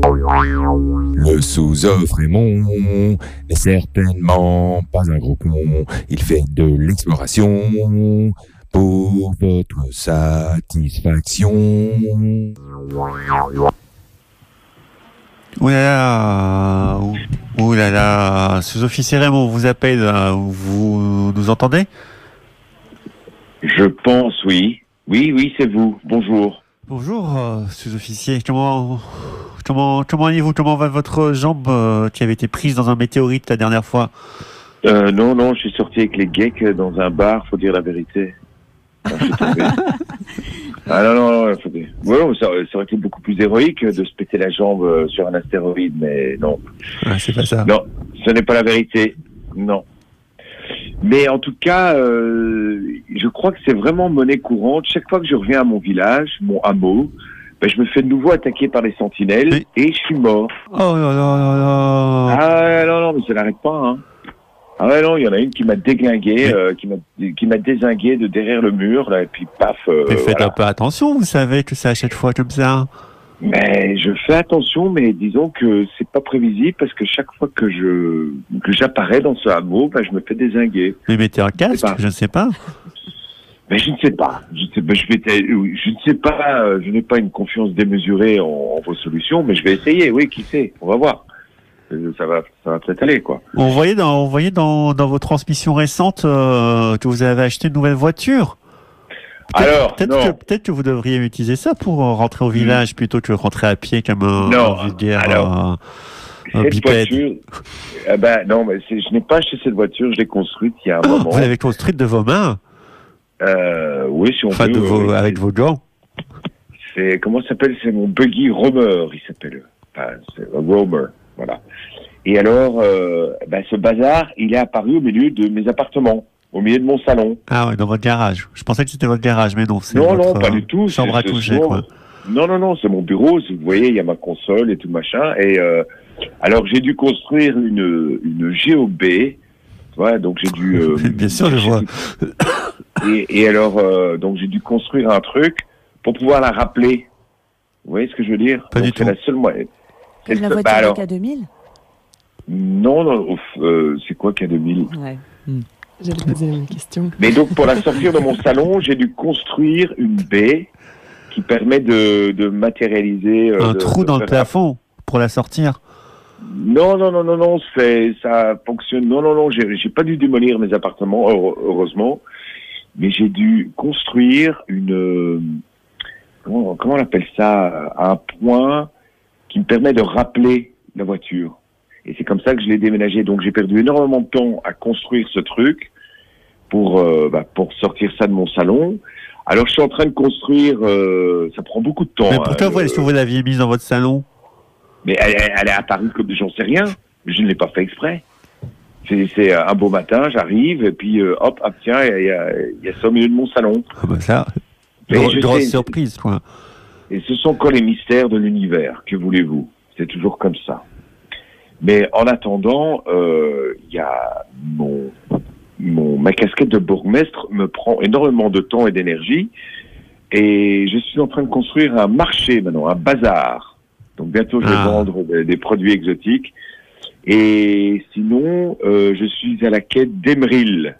Le sous-offre Raymond n'est certainement pas un gros con. Il fait de l'exploration pour votre satisfaction. Ouh là là, ouh là là, sous-officier Raymond, on vous appelle, vous nous entendez? Je pense, oui. Oui, c'est vous. Bonjour. Bonjour, sous-officier. Comment allez-vous? Comment va votre jambe qui avait été prise dans un météorite la dernière fois? Non, je suis sorti avec les geeks dans un bar, faut dire la vérité. Non, je suis tombé. Non, faut dire. Ouais, ça aurait été beaucoup plus héroïque de se péter la jambe sur un astéroïde, mais non. Ah, c'est pas ça. Non, ce n'est pas la vérité. Non. Mais en tout cas, je crois que c'est vraiment monnaie courante. Chaque fois que je reviens à mon village, mon hameau, je me fais de nouveau attaquer par des sentinelles et je suis mort. Oh là là là là. Ah non, mais ça n'arrête pas, hein. Ah ouais, non, il y en a une qui m'a déglingué, qui m'a dézingué de derrière le mur, là, et puis paf. Mais faites voilà. un peu attention, vous savez que c'est à chaque fois comme ça. Mais je fais attention, mais disons que c'est pas prévisible parce que chaque fois que j'apparais dans ce hameau, je me fais dézinguer. Mais mettez un casque, je ne sais pas. Mais je ne sais pas. Je ne sais pas. Je n'ai pas une confiance démesurée en vos solutions, mais je vais essayer. Oui, qui sait? On va voir. Ça va peut-être aller, quoi. On voyait dans vos transmissions récentes que vous avez acheté une nouvelle voiture. Peut-être que vous devriez utiliser ça pour rentrer au village plutôt que rentrer à pied comme un vulgaire bipède. Voiture, non, mais je n'ai pas acheté cette voiture. Je l'ai construite il y a un moment. Vous l'avez construite de vos mains? Oui, si on peut. Avec vos gants. Comment ça s'appelle? C'est mon buggy Roamer, il s'appelle. Enfin, c'est un Roamer, voilà. Et alors, ce bazar, il est apparu au milieu de mes appartements, au milieu de mon salon. Ah ouais, dans votre garage. Je pensais que c'était votre garage, mais non, c'est non, pas du tout. Chambre à coucher, quoi. Non, c'est mon bureau. Vous voyez, il y a ma console et tout machin. Et alors, j'ai dû construire une GOB. Ouais, donc j'ai dû. Bien sûr, je vois. Et alors, donc j'ai dû construire un truc pour pouvoir la rappeler. Vous voyez ce que je veux dire? Pas du tout. C'est la seule moyenne. C'est la voiture de K2000? Non, c'est quoi K2000? Ouais. J'allais poser la même question. Mais donc, pour la sortir de mon salon, j'ai dû construire une baie qui permet de matérialiser... un trou dans le plafond pour la sortir? Non, ça fonctionne. Non, j'ai pas dû démolir mes appartements, heureusement, mais j'ai dû construire comment on appelle ça, un point qui me permet de rappeler la voiture. Et c'est comme ça que je l'ai déménagé. Donc j'ai perdu énormément de temps à construire ce truc pour sortir ça de mon salon. Alors je suis en train de construire, ça prend beaucoup de temps. Mais pourquoi est-ce que vous l'aviez mise dans votre salon? Mais elle est apparue comme j'en sais rien. Mais je ne l'ai pas fait exprès. C'est un beau matin, j'arrive, et puis hop, tiens, il y a ça au milieu de mon salon. Ah bah ça, grosse surprise, quoi. Et ce sont quoi les mystères de l'univers? Que voulez-vous? C'est toujours comme ça. Mais en attendant, il y a ma casquette de bourgmestre me prend énormément de temps et d'énergie. Et je suis en train de construire un marché maintenant, un bazar. Donc bientôt, je vais vendre des produits exotiques. Et sinon, je suis à la quête d'Emeril.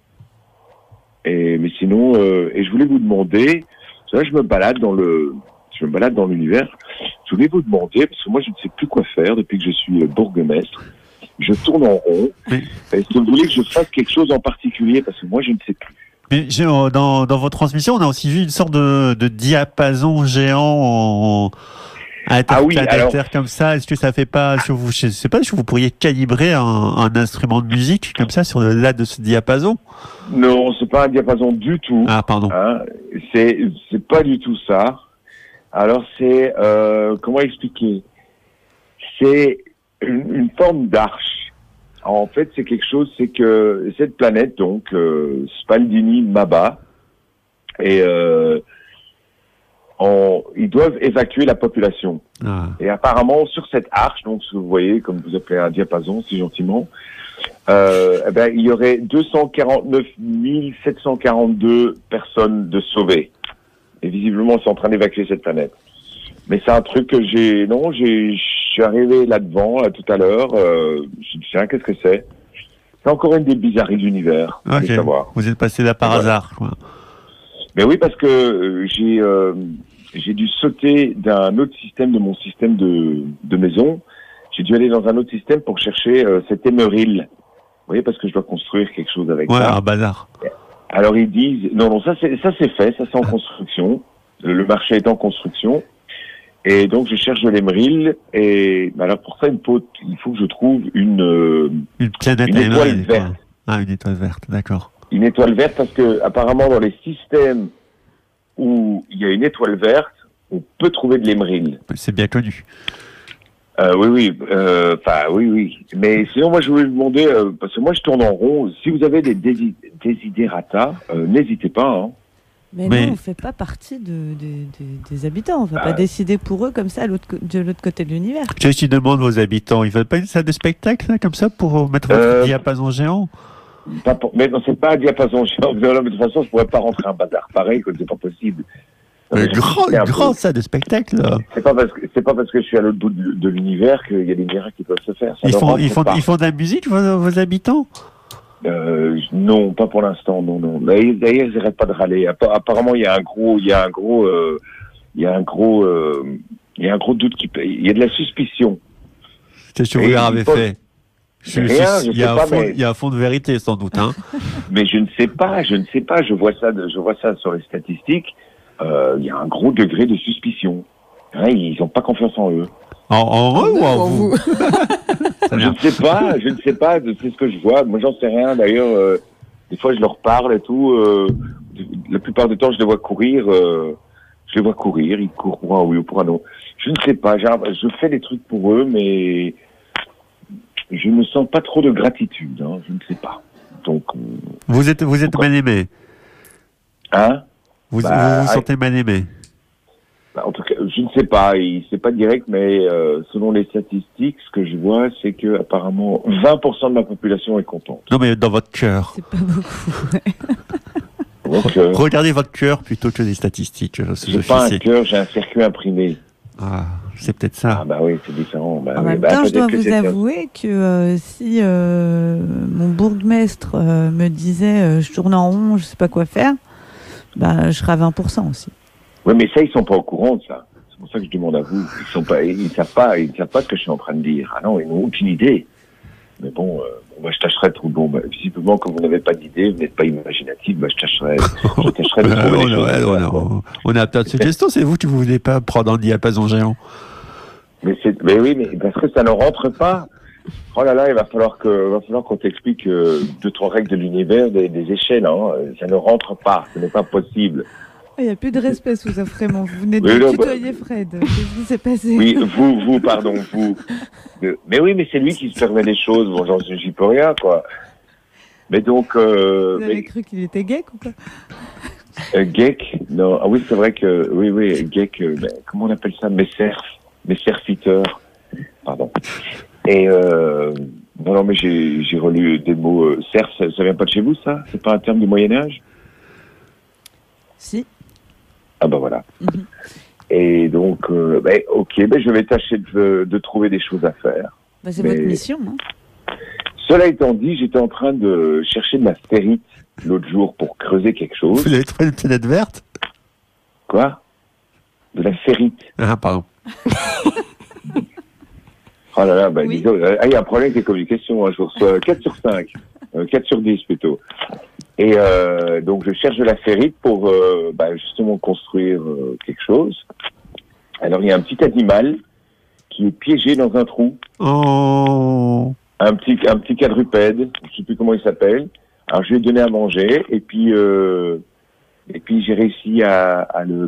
Mais sinon, et je voulais vous demander, là, je me balade dans l'univers. Je voulais vous demander, parce que moi, je ne sais plus quoi faire depuis que je suis bourgmestre. Je tourne en rond. Est-ce que vous voulez que je fasse quelque chose en particulier? Parce que moi, je ne sais plus. Mais dans vos transmissions, on a aussi vu une sorte de diapason géant à terre comme ça. Est-ce que ça fait pas, je sais pas, est-ce que vous pourriez calibrer un instrument de musique comme ça sur le là de ce diapason? Non, c'est pas un diapason du tout. Ah, pardon. Hein, c'est pas du tout ça. Alors c'est comment expliquer? C'est une forme d'arche. En fait, c'est quelque chose, c'est que cette planète, donc Spaldini Maba, et ils doivent évacuer la population. Et apparemment, sur cette arche, donc vous voyez, comme vous appelez un diapason, si gentiment, il y aurait 249 742 personnes de sauvées. Et visiblement, c'est en train d'évacuer cette planète. Mais c'est un truc que j'ai suis arrivé là-devant, là, tout à l'heure. Je me suis dit, qu'est-ce que c'est? C'est encore une des bizarreries de l'univers. Ok, vous êtes passé là par hasard, quoi. Mais oui, parce que j'ai dû sauter d'un autre système de mon système de maison. J'ai dû aller dans un autre système pour chercher cet émeril. Vous voyez, parce que je dois construire quelque chose avec ça. Ouais, un bazar. Alors ils disent, non, ça c'est fait, ça c'est en construction. Le marché est en construction. Et donc je cherche de l'émeril. Et alors pour ça, il faut que je trouve une étoile verte. Ah, une étoile verte, d'accord. Une étoile verte parce que apparemment dans les systèmes où il y a une étoile verte, on peut trouver de l'émeril. C'est bien connu. Oui. Mais sinon, moi, je voulais vous demander, parce que moi, je tourne en rond. Si vous avez des desiderata, n'hésitez pas. Hein. Mais non, on ne fait pas partie des habitants. On ne va pas décider pour eux comme ça de l'autre côté de l'univers. Qu'est-ce qu'ils demandent vos habitants? Ils veulent pas une salle de spectacle, là, comme ça, pour mettre votre diapason géant? Mais non, c'est pas un diapason géant. De toute façon, je pourrais pas rentrer un bazar pareil, c'est pas possible. Grand salle de spectacle, là. C'est pas parce que je suis à l'autre bout de l'univers qu'il y a des miracles qui peuvent se faire. Ils font de la musique, vos habitants? Non, pas pour l'instant, non. D'ailleurs, ils n'arrêtent pas de râler. Apparemment, il y a un gros doute il y a de la suspicion. Qu'est-ce que vous leur avez fait? Il y a un fond de vérité, sans doute, hein. Mais je ne sais pas. Je vois ça sur les statistiques. Il y a un gros degré de suspicion. Hein, ils n'ont pas confiance en eux. En eux ou en vous? Je ne sais pas, c'est ce que je vois. Moi, j'en sais rien. D'ailleurs, des fois, je leur parle et tout. La plupart du temps, je les vois courir. Ils courent pour un oui ou pour un non. Je ne sais pas. Je fais des trucs pour eux, mais je ne sens pas trop de gratitude. Hein, je ne sais pas. Donc, vous êtes mal aimé. Hein? Vous vous sentez mal aimé? En tout cas, je ne sais pas, c'est pas direct, mais selon les statistiques, ce que je vois, c'est que apparemment 20% de ma population est contente. Non, mais dans votre cœur. C'est pas beaucoup. Donc, regardez votre cœur plutôt que les statistiques. J'ai pas un cœur, j'ai un circuit imprimé. Ah, c'est peut-être ça. Ah bah oui, c'est différent. En même temps, je dois vous avouer que si mon bourgmestre me disait je tourne en rond, je sais pas quoi faire, je serais à 20% aussi. Oui, mais ça, ils sont pas au courant de ça. C'est pour ça que je demande à vous. Ils savent pas ce que je suis en train de dire. Ah non, ils n'ont aucune idée. Mais bon, je tâcherai tout. Bon, visiblement, comme vous n'avez pas d'idée, vous n'êtes pas imaginatif, je tâcherai de trouver des choses. On a plein de suggestions. C'est vous qui ne voulez pas prendre un diapason géant. Mais oui, mais parce que ça ne rentre pas. Oh là là, il va falloir qu'on t'explique 2-3 règles de l'univers, des échelles. Hein. Ça ne rentre pas. Ce n'est pas possible. Il n'y a plus de respect sous ça, vraiment. Vous venez de tutoyer Fred. Qu'est-ce qui s'est passé? Oui, vous. Mais oui, mais c'est lui qui se permet les choses. Bon, j'y peux rien, quoi. Mais donc... Vous avez cru qu'il était geek ou quoi? Geek? Non. Ah oui, c'est vrai que... Oui, geek. Comment on appelle ça? Mes serviteurs. Pardon. Et... Non, mais j'ai relu des mots... Serf, ça vient pas de chez vous, ça? C'est pas un terme du Moyen-Âge? Si. Ah bah voilà. Mm-hmm. Et donc, ok, je vais tâcher de trouver des choses à faire. C'est votre mission. Hein. Cela étant dit, j'étais en train de chercher de la ferrite l'autre jour pour creuser quelque chose. Vous avez trouvé une planète verte? Quoi? De la ferrite. Ah, pardon. Oh là là, oui. disons, il y a un problème avec les communications. Hein, je reçois 4 sur 5. 4 sur 10 plutôt. Et donc je cherche de la ferrite pour justement construire quelque chose. Alors il y a un petit animal qui est piégé dans un trou. Oh. Un petit quadrupède, je sais plus comment il s'appelle. Alors je lui ai donné à manger et puis j'ai réussi à le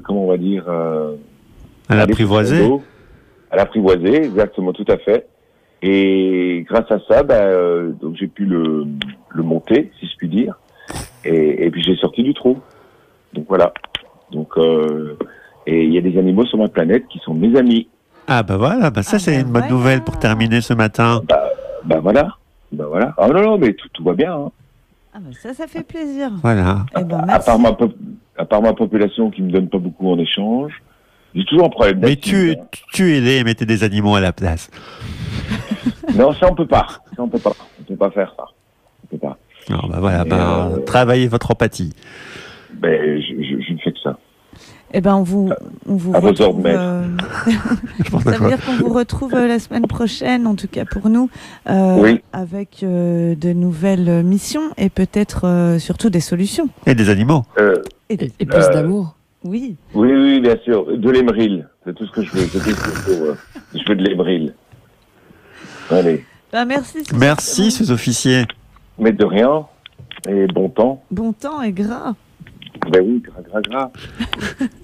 à l'apprivoiser. À l'apprivoiser, exactement, tout à fait. Et grâce à ça, donc j'ai pu le monter, si je puis dire. Et puis j'ai sorti du trou. Donc voilà. Donc et il y a des animaux sur ma planète qui sont mes amis. Ah voilà, ça c'est une bonne nouvelle pour terminer ce matin. Voilà. Ah non, mais tout va bien. Hein. Ah ça fait plaisir. Voilà. Merci. À part ma population qui me donne pas beaucoup en échange, J'ai toujours un problème d'attitude. Mais tuez-les et mettez des animaux à la place. Non, ça on peut pas. On peut pas faire ça. On peut pas. Non, travaillez votre empathie. Ben, je ne fais que ça. Eh ben, on vous retrouve. Ça veut dire qu'on vous retrouve la semaine prochaine, en tout cas pour nous, avec de nouvelles missions et peut-être surtout des solutions. Et des animaux. Et plus d'amour. Oui. Oui, bien sûr. De l'Emeril. C'est tout ce que je veux. Je veux de l'Emeril. Allez. Ben, merci. Merci, sous-officier. Mais de rien. Et bon temps. Bon temps et gras. Ben oui, gras.